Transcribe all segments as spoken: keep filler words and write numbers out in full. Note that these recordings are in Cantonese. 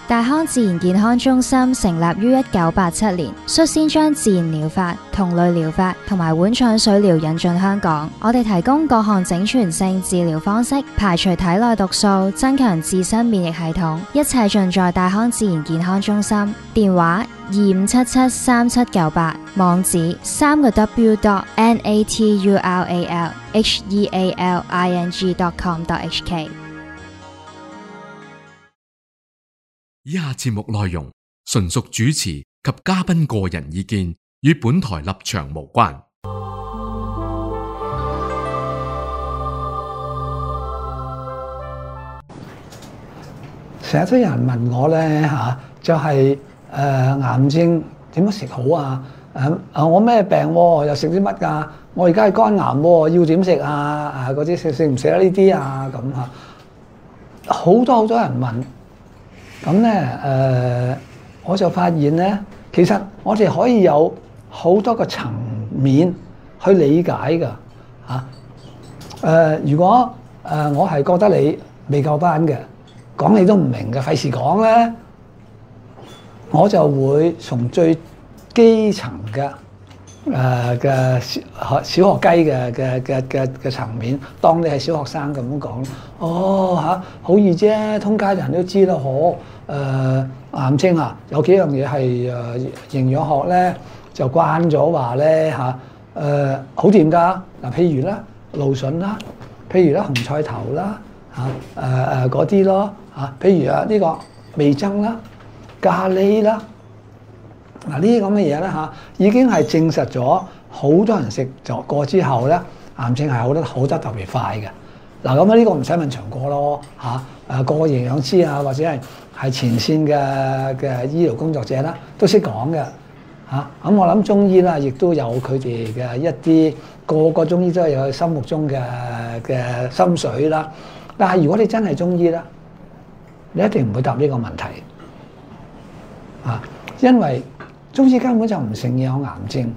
大康自然健康中心成立於一九八七年，率先將自然療法、同類療法同埋碗腸水療引進香港。我哋提供各項整全性治療方式，排除體內毒素，增強自身免疫系統，一切盡在大康自然健康中心。電話二五七七三七九八，網址三個 W dot N A T U R A L H E A L I N G dot com dot H K。 以下節目內容純屬主持及嘉賓個人意見，與本台立場無關。 成日都有人問我咧嚇，就係、是、誒、呃、癌症點樣食好啊？誒、呃、我咩病喎、啊？又食啲乜㗎？我而家係肝癌喎、啊，要點食啊？啊嗰啲食食唔食得呢啲啊？咁嚇，好多好多人問。咁咧誒，我就發現咧，其實我哋可以有好多個層面去理解㗎嚇。誒、呃，如果誒、呃、我係覺得你未夠班嘅，講你都唔明嘅，費事講咧，我就會從最基層嘅誒嘅小小學雞嘅嘅嘅嘅嘅層面，當你係小學生咁樣講。哦嚇，好易啫，通街人都知啦，可。誒、呃、癌症啊，有幾樣嘢係誒營養學咧就慣咗話咧嚇誒好掂㗎嗱，譬如啦蘆筍啦，譬如啦紅菜頭啦嚇誒誒嗰啲咯嚇，譬如啊呢個味噌啦、咖喱啦，嗱呢啲咁嘅嘢咧嚇，已經係證實咗好多人食咗過之後咧，癌症係好得好得特別快嘅。嗱咁啊呢個唔使問長過咯嚇誒個個營養師啊或者係。係前線嘅嘅醫療工作者啦，都識講嘅嚇。咁我諗中醫啦，亦都有佢哋嘅一啲個個中醫都係有佢心目中嘅嘅心水啦。但係如果你真係中醫啦，你一定唔會答呢個問題啊，因為中醫根本就唔承認有癌症。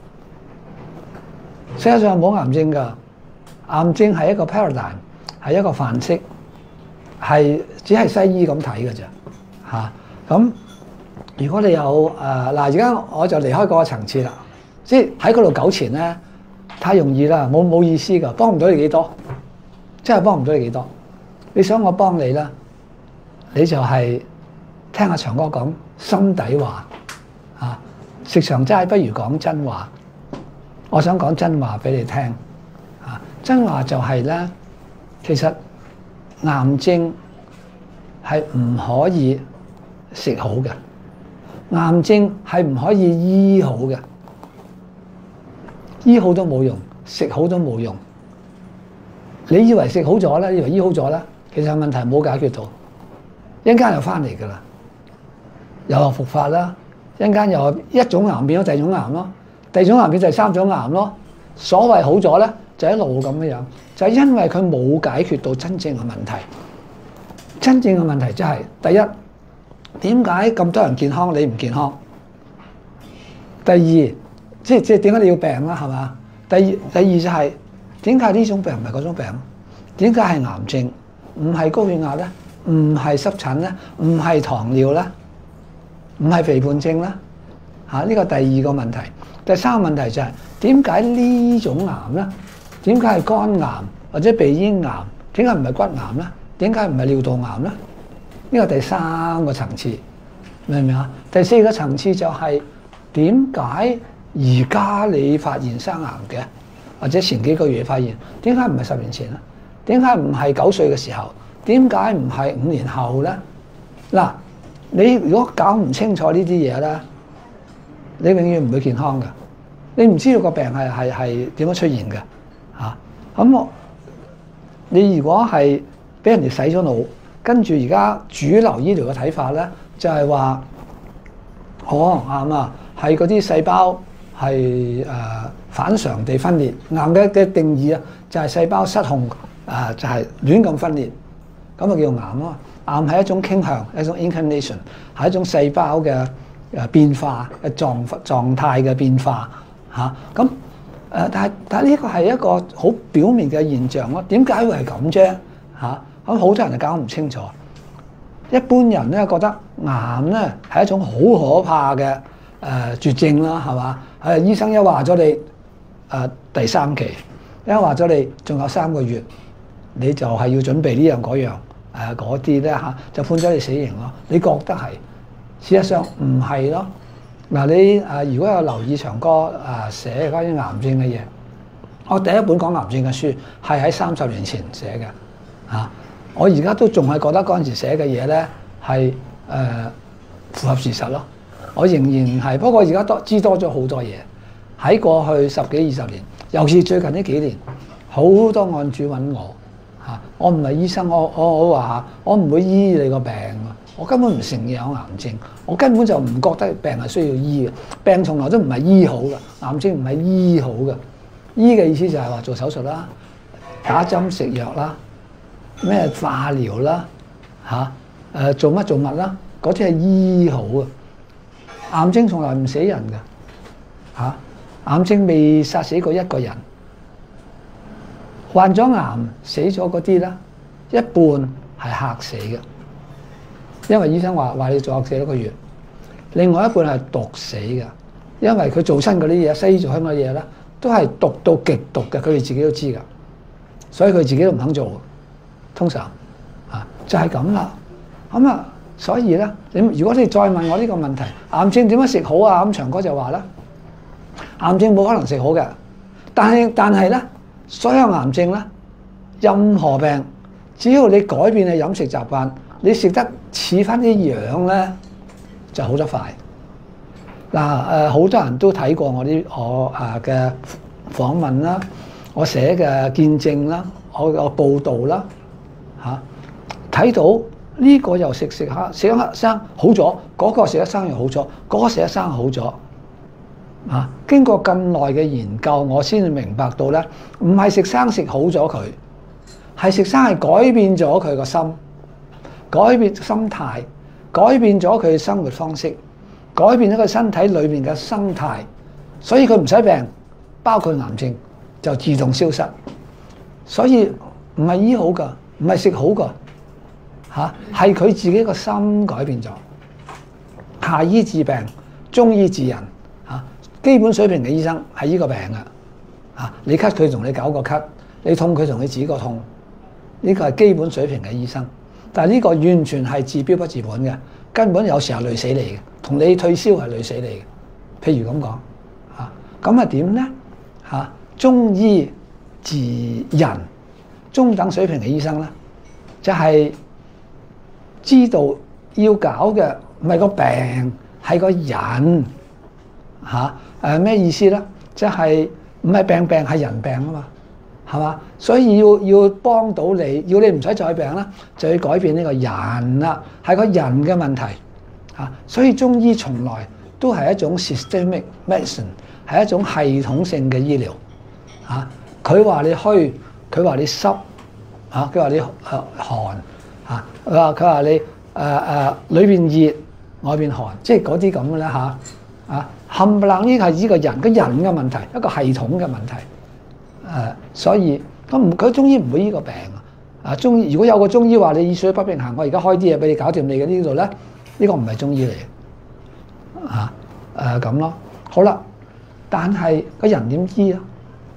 世界上冇癌症㗎，癌症係一個 paradigm， 係一個範式，係只係西醫咁睇㗎咋。嚇咁，如果你有誒嗱，而家我就離開嗰個層次啦，即係喺嗰度糾纏咧，太容易啦，冇冇意思㗎，幫唔到你幾多，真係幫唔到你幾多。你想我幫你啦，你就係聽阿長哥講心底話嚇，食長齋不如講真話。我想講真話俾你聽嚇，真話就係咧，其實癌症係唔可以食好嘅，癌症係唔可以醫好嘅，醫好都冇用，食好都冇用。你以為食好咗咧，以為醫好咗咧，其實問題冇解決到，一陣間又翻嚟㗎啦，又復發啦，一陣間又一種癌變咗第二種癌咯，第二種癌變第三種癌咯。所謂好咗咧，就一路咁樣樣，就係因為佢冇解決到真正嘅問題。真正嘅問題即係第一，點解咁多人健康你唔健康？第二，即係即係點解你要病啦？係嘛？第二第二就係點解呢種病唔係嗰種病？點解係癌症？唔係高血壓咧？唔係濕疹咧？唔係糖尿咧？唔係肥胖症咧？嚇！呢個第二個問題。第三個問題就係點解呢種癌咧？點解係肝癌或者鼻咽癌？點解唔係骨癌咧？點解唔係尿道癌咧？呢個第三個層次，明唔明啊？第四個層次就係點解而家你發現生癌嘅，或者前幾個月發現，點解唔係十年前咧？點解唔係九歲嘅時候？點解唔係五年後咧？嗱，你如果搞唔清楚呢啲嘢咧，你永遠唔會健康㗎。你唔知道個病係係係點樣出現嘅嚇。咁我你如果係俾人哋洗咗腦，跟住而家主流醫療嘅睇法咧，就係話，哦啱啊，係嗰啲細胞係誒、呃、反常地分裂。癌嘅嘅定義啊，就係細胞失控啊、呃，就係、是、亂咁分裂，咁啊叫癌咯。癌係一種傾向，一種 inclination， 係一種細胞嘅誒變化嘅狀狀態嘅變化嚇。咁、啊、誒、呃，但係但係呢個係一個好表面嘅現象咯。點解會係咁啫？嚇、啊！咁好多人就搞唔清楚， 一般人咧覺得癌咧係一種好可怕嘅誒、呃、絕症啦，係嘛？誒醫生一話咗你誒、呃、第三期，一話咗你仲有三個月，你就係要準備呢樣嗰樣誒嗰啲咧嚇，就判咗你死刑咯。你覺得係？事實上唔係咯。嗱，你誒如果有留意長哥誒寫關於癌症嘅嘢，我第一本講癌症嘅書係喺三十年前寫嘅嚇。我而家都仲係覺得嗰陣時寫嘅嘢咧係誒符合事實咯。我仍然係，不過而家多知多咗好多嘢。喺過去十幾二十年，尤其最近呢幾年，好多案主揾我嚇。我唔係醫生，我我我話我唔會醫你個病，我根本唔承認有癌症，我根本就唔覺得病係需要醫嘅。病從來都唔係醫好嘅，癌症唔係醫好嘅。醫嘅意思就係話做手術啦、打針食藥啦。咩化療啦嚇誒做乜做乜啦？嗰啲係醫好啊！癌症從來唔死人嘅嚇，癌症未殺死過一個人。患咗癌死咗嗰啲咧，一半係嚇死嘅，因為醫生話話你做四多個月。另外一半係毒死嘅，因為佢做親嗰啲嘢，西醫做親嗰啲嘢咧，都係毒到極毒嘅，佢哋自己都知㗎，所以佢自己都唔肯做。通常啊就係咁啦，咁啊所以咧，你如果你再問我呢個問題，癌症點樣食好啊？咁長哥就話啦，癌症冇可能食好嘅，但係但係咧，所有癌症咧，任何病，只要你改變你飲食習慣，你食得似翻啲樣咧，就好得快。嗱誒，好多人都睇過我啲我啊嘅訪問啦，我寫嘅見證啦，我個報導啦。嚇睇到呢個又食食下食得生好咗，嗰個食得生又好咗，嗰個食得生好咗。啊，經過咁耐嘅研究，我先至明白到咧，唔係食生食好咗佢，係食生係改變咗佢個心，改變心態，改變咗佢生活方式，改變咗佢身體裏面嘅生態，所以佢唔使病，包括癌症就自動消失。所以唔係醫好㗎。唔係食好個嚇，係佢自己個心改變咗。下醫治病，中醫治人嚇。基本水平嘅醫生係醫個病嘅嚇。你咳佢同你搞個咳，你痛佢同你止個痛，呢個係基本水平嘅醫生。但係呢個完全係治標不治本嘅，根本有時候累死你嘅，同你退燒係累死你嘅。譬如咁講嚇，咁啊點咧嚇？中醫治人。中等水平嘅醫生咧，就係、是、知道要搞嘅唔係個病，係個人嚇。誒咩意思咧？即係唔係病病係人病啊嘛，係嘛？所以要要幫到你，要你唔使再病啦，就要改變呢個人啦，係個人嘅問題嚇。所以中醫從來都係一種 systemic medicine， 係一種系統性嘅醫療嚇。佢話你虛。佢話你濕嚇，佢話你誒寒嚇，佢話佢話你誒誒裏邊熱外邊寒，即係嗰啲咁嘅咧嚇啊，冚唪唥呢係呢個人個人嘅問題，一個系統嘅問題誒、啊，所以咁唔佢中醫唔會呢個病啊。中醫如果有個中醫話你以水不平衡，我而家開啲嘢俾你搞掂你嘅呢度咧，呢、呢個唔係中醫嚟嘅嚇誒咁咯。好啦，但係個人點醫啊？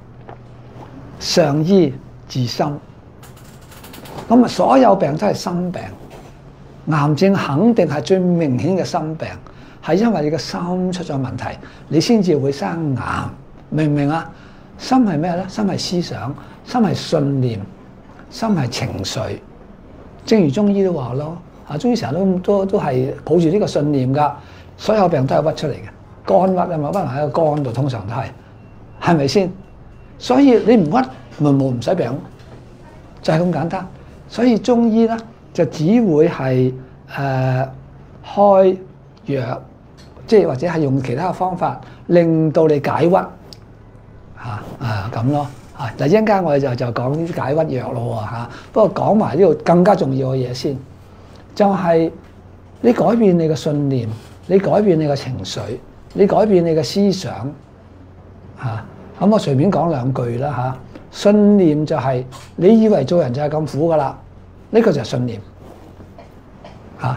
上醫治心，咁啊所有病都係心病，癌症肯定係最明顯嘅心病，係因為你個心出咗問題，你先至會生癌，明唔明啊？心係咩咧？心係思想，心係信念，心係情緒。正如中醫都話咯，啊中醫成日都都都係抱住呢個信念㗎，所有病都係屈出嚟嘅，肝鬱啊嘛，屈喺個肝度，通常都係，係咪先？所以你唔屈咪冇唔使病，就係、是、咁簡單。所以中醫咧就只會係誒、呃、開藥，即係或者係用其他嘅方法令到你解鬱嚇啊咁咯嚇。嗱一陣間我哋就就講呢啲解鬱藥咯嚇。不過講埋呢度更加重要嘅嘢先，就係、是、你改變你嘅信念，你改變你嘅情緒，你改變你嘅思想嚇。啊咁我隨便講兩句啦嚇，信念就係你以為做人就係咁苦噶啦，呢個就係信念嚇。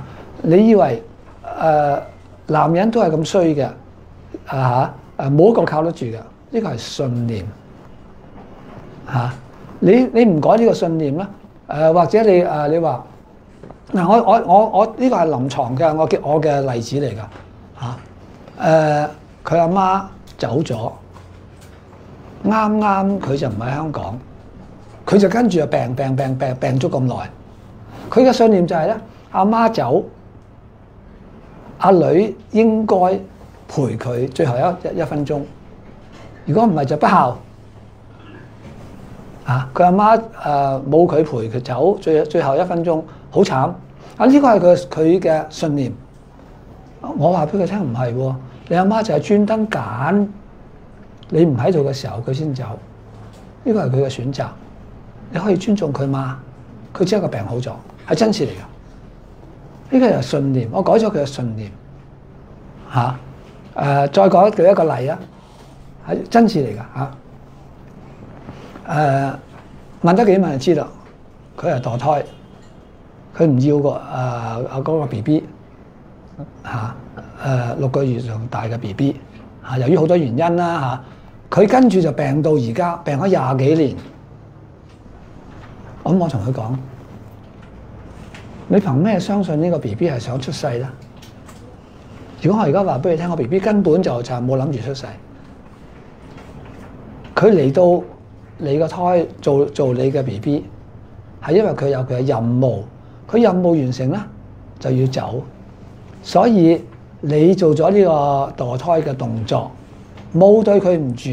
你以為誒、呃、男人都係咁衰嘅啊嚇？誒冇一個靠得住嘅，呢個係信念嚇、啊。你你唔改呢個信念咧，誒、呃、或者你誒、呃、你話嗱，我我我我呢個係臨床嘅，我嘅我嘅例子嚟㗎嚇。誒佢阿媽走咗，啱啱佢就唔喺香港，佢就跟住就病病病病病咗咁耐。佢嘅信念就係咧，阿媽走，阿女應該陪佢最後一一分鐘。如果唔係就不孝。啊！佢阿媽誒冇佢陪佢走，最最後一分鐘好慘。啊！呢個係佢佢嘅信念。我話俾佢聽唔係喎，你阿媽就係專登揀你唔喺度嘅時候佢先走。呢個係佢嘅選擇，你可以尊重佢嘛？佢只係個病好咗，係真事嚟㗎。呢個係信念，我改咗佢嘅信念。嚇、啊！誒、呃，再講舉一個例啊，係真事嚟㗎嚇。誒、uh, 問得幾問就知啦，佢係墮胎，佢唔要個誒啊嗰個 B B 嚇誒六個月仲大嘅 B B 嚇，由於好多原因啦嚇，佢、啊、跟住就病到而家，病咗廿幾年。咁我同佢講：你憑咩相信呢個 B B 係想出世咧？如果我而家話俾你聽，個 B B 根本就就係冇諗住出世，佢嚟到你個胎做做你嘅 B B， 係因為佢有佢嘅任務，佢任務完成咧就要走，所以你做咗呢個墮胎嘅動作，冇對佢唔住。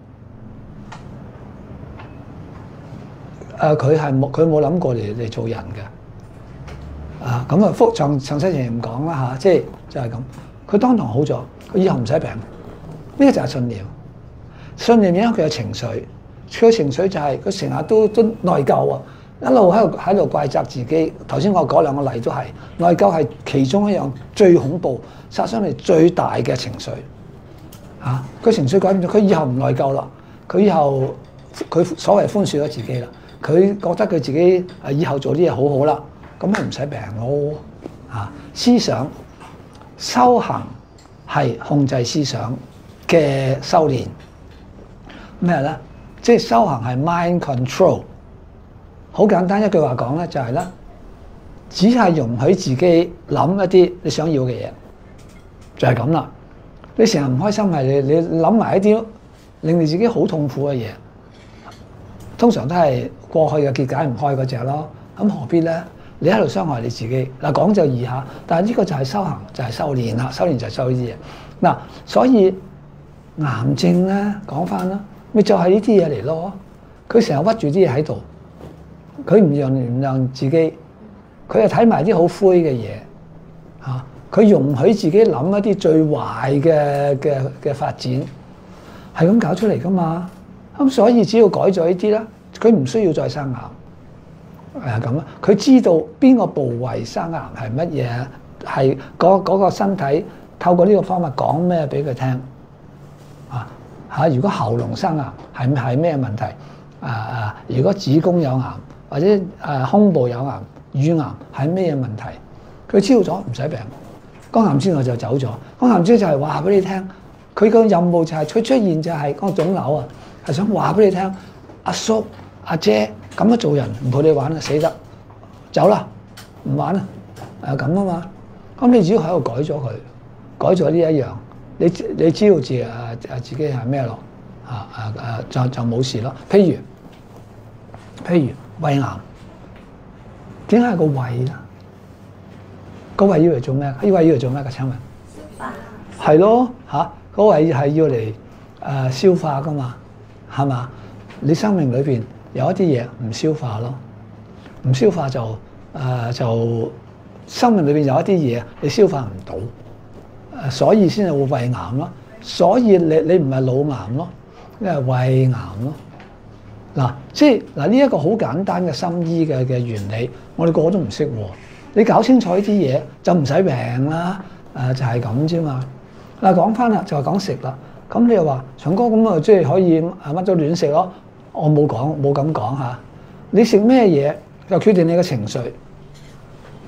誒，佢係冇佢冇諗過嚟嚟做人嘅。啊，咁啊，複詳詳細情唔講啦嚇，即係就係咁。佢當堂好咗，佢以後唔使病。呢、這個就係信念，信念影響佢嘅情緒。佢嘅情緒就係佢成日都都內疚啊，一路喺度喺度怪責自己。頭先我講兩個例都係內疚，係其中一樣最恐怖、殺傷力最大嘅情緒。嚇、啊，佢情緒改變咗，佢以後唔內疚啦。佢以後佢所謂寬恕咗自己啦。佢覺得佢自己誒以後做啲嘢好好啦，咁咪唔使病咯。嚇、啊，思想修行係控制思想嘅修練咩咧？即係修行係 mind control，好簡單一句話講咧，就係咧，只係容許自己諗一啲你想要嘅嘢，就係咁啦。你成日唔開心係你你諗埋一啲令你自己好痛苦嘅嘢，通常都係過去嘅結解唔開嗰隻咯。咁何必咧？你喺度傷害你自己嗱，講就易下，但係呢個就係修行，就係修練啦。修練就係修呢啲嘢嗱，所以癌症咧講翻啦。咪就係呢啲嘢嚟咯，佢成日屈住啲嘢喺度，佢唔讓唔讓自己，佢又睇埋啲好灰嘅嘢嚇，佢容許自己諗一啲最壞嘅嘅嘅發展，係咁搞出嚟噶嘛。咁所以只要改咗呢啲啦，佢唔需要再生癌，係咁啦。佢知道邊個部位生癌係乜嘢，係嗰嗰個身體透過呢個方法講咩俾佢聽啊。嚇！如果喉嚨生癌係係咩問題？啊啊！如果子宮有癌或者誒胸部有癌、乳癌係咩問題？佢知道咗唔使病，肝癌之後就走咗。肝癌之後就係話俾你聽，佢個任務就係佢出現就係個腫瘤啊，係想話俾你聽，阿叔阿姐咁樣做人唔陪你玩啦，死得走啦，唔玩啦，誒咁啊嘛。咁你只要喺度改咗佢，改咗呢一樣。你你知道自己啊啊自己係咩咯？啊啊啊就就冇事咯。譬如譬如胃癌，點解係個胃咧？個胃要嚟做咩？呢胃要嚟做咩嘅？請問？消化。係咯嚇，個胃係要嚟誒消化噶嘛，係嘛？你生命裏邊有一啲嘢唔消化咯，唔消化就誒、呃、就生命裏邊有一啲嘢你消化唔到。所以先係會胃癌咯，所以你你唔係腦癌咯，因為胃癌咯。嗱，即係嗱呢一個好簡單嘅心醫嘅嘅原理，我哋個個都唔識喎。你搞清楚呢啲嘢就唔使病啦，誒就係咁啫嘛。嗱講翻啦，就係講食啦。咁你又話長哥咁啊，即係可以乜都亂食咯？我冇講冇咁講嚇。你食咩嘢就決定你嘅情緒。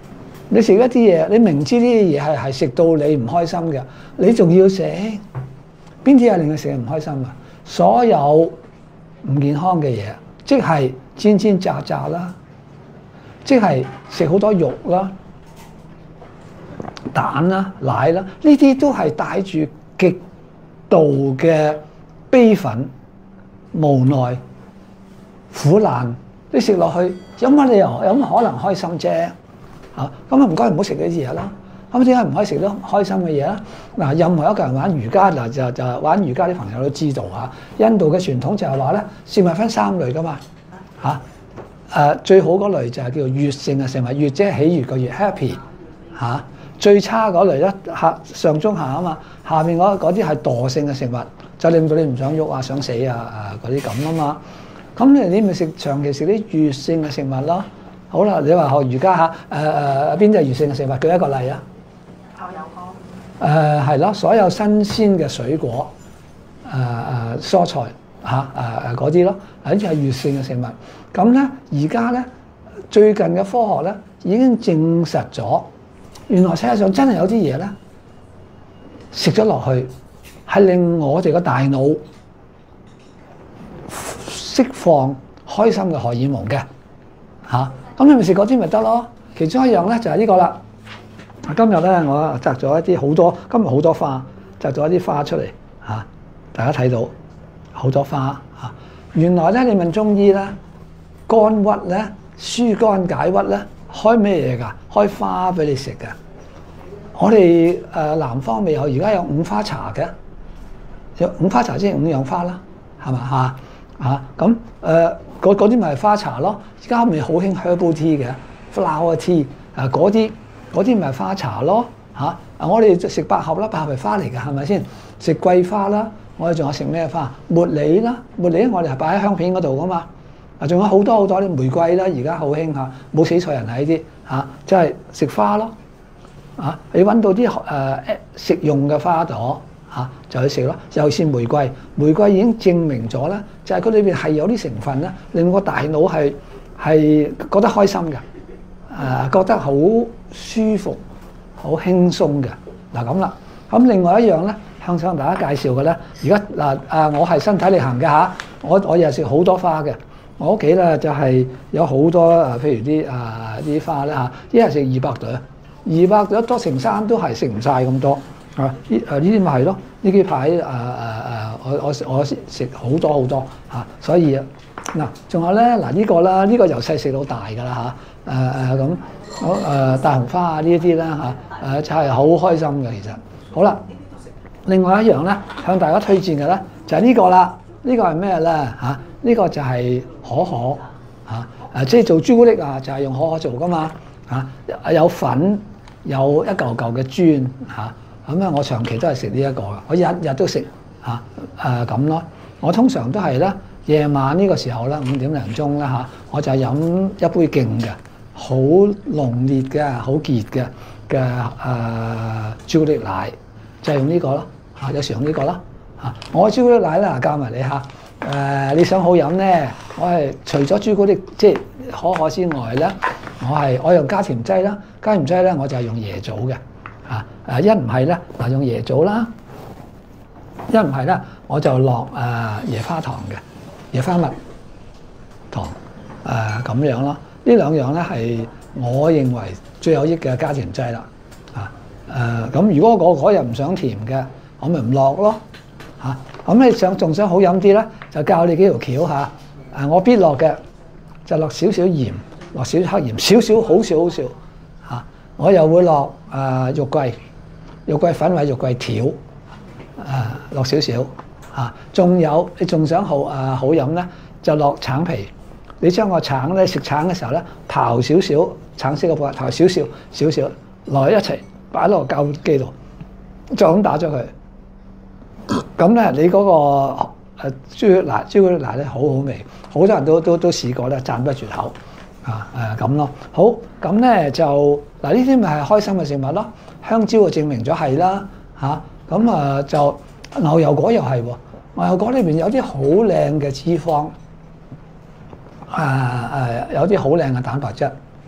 你食一啲嘢，你明知呢啲嘢係係食到你唔開心嘅，你仲要食？邊啲係令你食唔開心啊？所有唔健康嘅嘢，即係煎煎炸炸啦，即係食好多肉啦、蛋啦、奶啦，呢啲都係帶住極度嘅悲憤、無奈、苦難。你食落去有乜理由？有乜可能開心啫？嚇咁啊！唔該唔好食呢啲嘢啦。咁點解唔可以食到開心嘅嘢咧？嗱，任何一個人玩瑜伽嗱就就玩瑜伽啲朋友都知道嚇。印度嘅傳統就係話咧，食物分三類噶嘛嚇。誒最好嗰類就係叫做悅性嘅食物，悅即係喜悅個悅 happy 嚇。最差嗰類咧下上中下啊嘛，下面嗰嗰啲係惰性嘅食物，就令到你唔想喐啊、想死啊誒嗰啲咁啊嘛。咁你你咪食長期食啲悅性嘅食物咯。好啦，你話學瑜伽嚇誒誒邊啲係悅性嘅食物？舉一個例啊。誒係咯，所有新鮮嘅水果、誒、呃、誒蔬菜嚇誒誒嗰啲咯，呢啲係悅性嘅食物。咁咧而家咧最近嘅科學咧已經證實咗，原來世界上真係有啲嘢咧食咗落去係令我哋個大腦釋放開心嘅荷爾蒙嘅嚇。咁、啊、你咪食嗰啲咪得咯？其中一樣咧就係呢個啦。今日咧，我摘咗一啲好多，今日好多花，摘咗一啲花出嚟嚇、啊，大家睇到好多花嚇、啊。原來咧，你問中醫咧，肝鬱咧、疏肝解鬱咧，開咩嘢㗎？開花俾你食㗎。我哋誒、呃、南方未有，而家有五花茶嘅，有五花茶即係五樣花啦，係嘛嚇嚇咁誒？嗰啲咪係花茶咯。而家咪好興 herbal tea 嘅 flower tea 啊，嗰啲。嗰啲咪花茶咯嚇！啊，我哋食百合啦，百合係花嚟㗎，係咪先？食桂花啦，我哋仲有食咩花？茉莉啦，茉莉我哋係擺喺香片嗰度㗎嘛。啊，仲有好多好多啲玫瑰啦，而家好興嚇，冇死錯人喺啲嚇，即係食花咯。啊，你揾到啲誒、呃、食用嘅花朵嚇、啊，就去食咯。尤其是玫瑰，玫瑰已經證明咗啦，就係佢裏邊係有啲成分咧，令個大腦係係覺得開心嘅。誒、呃、覺得好舒服、好輕鬆嘅嗱咁啦。咁另外一樣咧，向上大家介紹嘅咧，而家嗱誒我係身體力行嘅嚇，我我日食好多花嘅。我屋企咧就係、是、有好多誒，譬如啲誒啲花咧嚇，一日食二百朵，二百朵多乘三都係食唔晒咁多啊！呢誒呢啲咪係咯？呢幾排誒誒誒，我我我食好多好多嚇，所以嗱仲有咧嗱呢個啦，呢、這個由細食到大㗎啦嚇。誒誒咁好誒大紅花啊呢啲啦嚇誒就係好開心嘅其實。好啦，另外一樣咧向大家推薦嘅咧就係、是、呢個啦。呢、這個係咩咧嚇？呢、這個就係可可嚇誒，即係做朱古力啊，就係用可可做噶嘛嚇。有粉有一嚿嚿嘅磚嚇，咁啊我長期都係食呢一個嘅，我日日都食嚇誒咁咯。我通常都係咧夜晚呢個時候咧五點零鐘啦嚇，我就飲一杯勁嘅。好濃烈嘅、好結嘅嘅誒朱古力奶，就係、是、用呢個咯嚇，有時用呢個咯嚇。我朱古力奶咧教埋你嚇誒、啊，你想好飲咧，我係除咗朱古力即係可可之外咧，我係我用加甜劑啦，加甜劑咧我就係用椰棗嘅嚇誒，一唔係咧嗱用椰棗啦，一唔係咧我就落誒、呃、椰花糖嘅椰花蜜糖誒咁、呃、樣咯。呢兩樣咧係我認為最有益嘅加甜劑啦，啊誒咁如果我嗰日唔想甜嘅，我咪唔落咯嚇。咁你想仲想好飲啲咧，就教你幾條橋嚇。誒我必落嘅就落少少鹽，落少少黑鹽，少少好少好少嚇。我又會落誒肉桂、肉桂粉或者肉桂條，誒落少少嚇。仲有你仲想好誒好飲咧，就落橙皮。你將個橙咧食橙嘅時候咧，刨少少橙色嘅部分，刨少少少少落一齊擺落個膠機度，就咁打咗佢。咁咧，你嗰個誒朱古力奶朱古力奶咧好好味，好多人都都都試過咧，讚不絕口啊誒咁咯。好咁咧就嗱呢啲咪係開心嘅食物咯。香蕉就證明咗係啦嚇。咁啊就牛油果又係喎，牛油果裏邊有啲好靚嘅脂肪。誒誒、啊、有啲好靚嘅蛋白質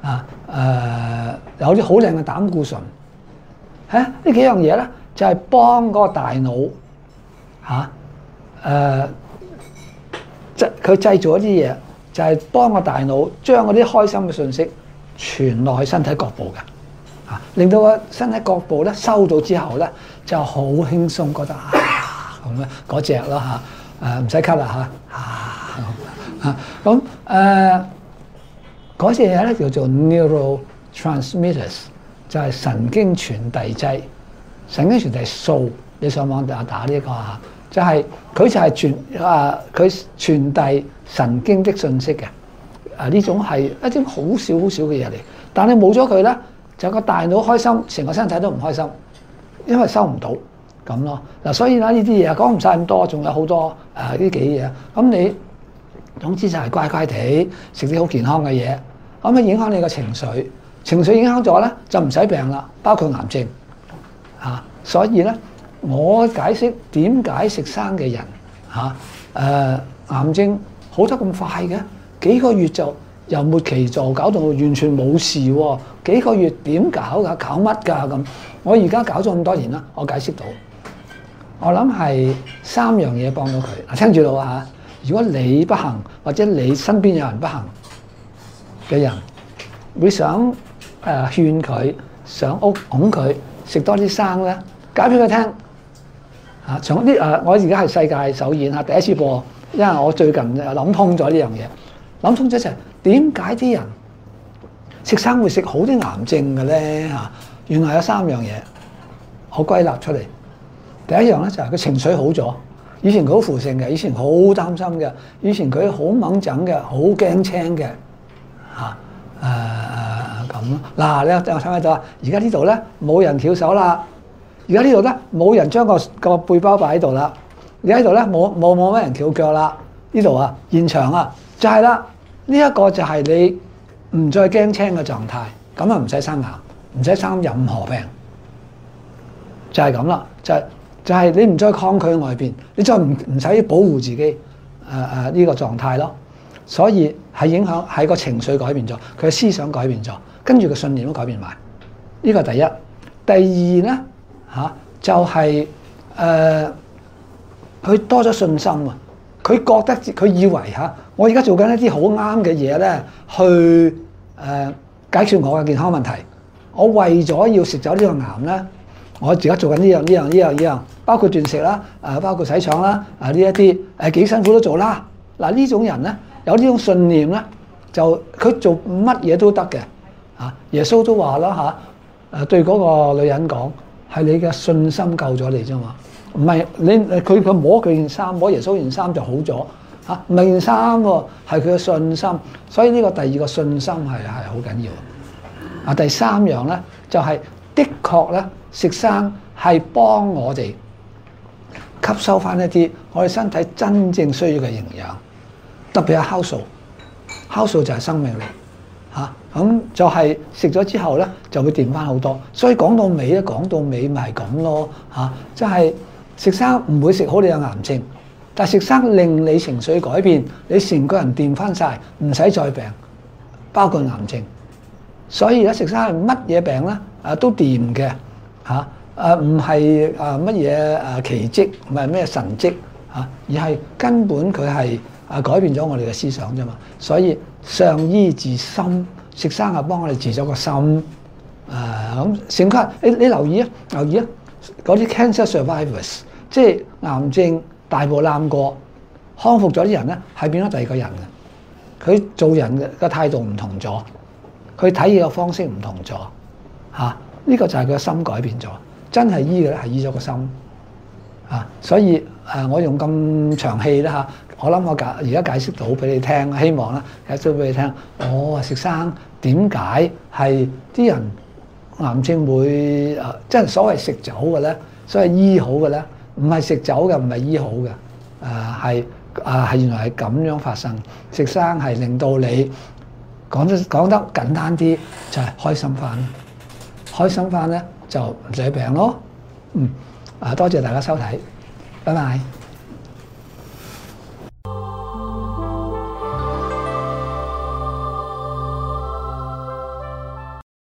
啊誒、呃、有啲好靚嘅膽固醇，嚇、啊、呢幾樣嘢咧就係、是、幫嗰個大腦嚇誒製佢製造一啲嘢，就係、是、幫個大腦將嗰啲開心嘅信息傳落去身體各部嘅。令到個身體各部咧收到之後咧就好輕鬆，覺得啊咁咧嗰隻咯嚇，誒唔使咳啦嚇啊咁誒嗰隻嘢咧叫做 neurotransmitters， 就係神經傳遞劑、神經傳遞素。你上網打打呢個嚇，就係佢就係傳啊佢傳遞神經的信息嘅。啊呢種係一種好少好少嘅嘢嚟，但係冇咗佢咧，就個大腦開心，成個身體都唔開心，因為收唔到咁咯。嗱，所以咧呢啲嘢講唔晒咁多，仲有好多誒呢幾嘢。咁你總之就係乖乖地食啲好健康嘅嘢，咁啊影響你個情緒，情緒影響咗咧就唔使病啦，包括癌症嚇、啊。所以咧，我解釋點解食生嘅人嚇誒、啊、癌症好得咁快嘅，幾個月就由末期就搞到完全冇事喎。幾個月點搞㗎？搞乜㗎咁？我而家搞咗咁多年啦，我解釋到，我諗係三樣嘢幫到佢。嗱，聽住啦嚇，如果你不幸或者你身邊有人不幸嘅人，會想誒、呃、勸佢上屋拱佢食多啲生咧，解俾佢聽嚇。從啲誒，我而家係世界首演嚇，第一次播，因為我最近諗通咗呢樣嘢，諗通咗就係點解啲人食生會食好啲癌症嘅咧嚇？原來有三樣嘢，我歸納出嚟。第一樣咧就係佢情緒好咗，以前佢好負性嘅，以前好擔心嘅，以前佢好掹整嘅，好驚青嘅嚇誒咁咯。嗱，你我睇唔睇到啊？而家呢度咧冇人翹手啦，而家呢度咧冇人將個個背包擺喺度啦，而家呢度咧冇冇冇乜人翹腳啦。呢度啊，現場啊就係啦，呢一個就係你唔再驚青嘅狀態，咁啊唔使生癌，唔使生任何病，就係咁啦。就係就係你唔再抗拒外邊，你再唔唔使保護自己誒誒呢個狀態咯。所以係影響係個情緒改變咗，佢嘅思想改變咗，跟住個信念都改變埋。呢個第一。第二咧嚇就係誒佢多咗信心啊！佢覺得佢以為嚇，我而家做緊一啲好啱嘅嘢咧，去誒、呃、解決我嘅健康問題。我為咗要食走呢個癌咧，我而家做緊呢樣呢樣呢樣呢樣，包括斷食啦，誒、呃、包括洗腸啦，啊呢一啲誒幾辛苦都做啦。嗱、呃、呢種人咧有呢種信念咧，就佢做乜嘢都得嘅。啊，耶穌都話啦嚇，誒對嗰個女人講，係你嘅信心救咗你啫嘛。唔係你佢佢摸佢件衫，摸耶穌件衫就好咗嚇，唔係件衫喎，係佢嘅信心。所以呢個第二個信心係係好緊要。啊，第三樣咧就係、是、的確咧食生係幫我哋吸收翻一啲我哋身體真正需要嘅營養，特別係酵素。酵素就係生命力嚇，咁、啊、就係食咗之後咧就會掂翻好多。所以講到尾咧，講到尾咪係咁咯嚇，即係。食生唔會食好你有癌症，但係食生令你情緒改變，你成個人掂翻晒，唔使再病，包括癌症。所以咧食生係乜嘢病咧？啊都掂嘅嚇，誒唔係啊乜嘢誒奇蹟，唔係咩神蹟嚇，而係根本佢係啊改變咗我哋嘅思想啫嘛。所以上醫治心，食生係幫我哋治咗個心。誒咁成個你你留意啊，留意啊！嗰啲 cancer survivors， 即係癌症大步攬過康復咗啲人咧，係變咗第二個人嘅。佢做人嘅個態度唔同咗，佢睇嘢嘅方式唔同咗嚇。呢、啊這個就係佢嘅心改變咗，真係醫嘅咧係醫咗個心啊。所以誒、呃，我用咁長氣啦嚇，我諗我解而家解釋到俾你聽，希望咧解釋俾你聽。哦，食生點解係啲人？癌症會誒，即係所謂食酒嘅咧，所謂醫好嘅咧，唔係食酒嘅，唔係醫好嘅，誒係誒係原來係咁樣發生。食生係令到你講得講得簡單啲，就係開心翻，開心翻咧就唔使病咯。嗯，啊多謝大家收睇，拜拜。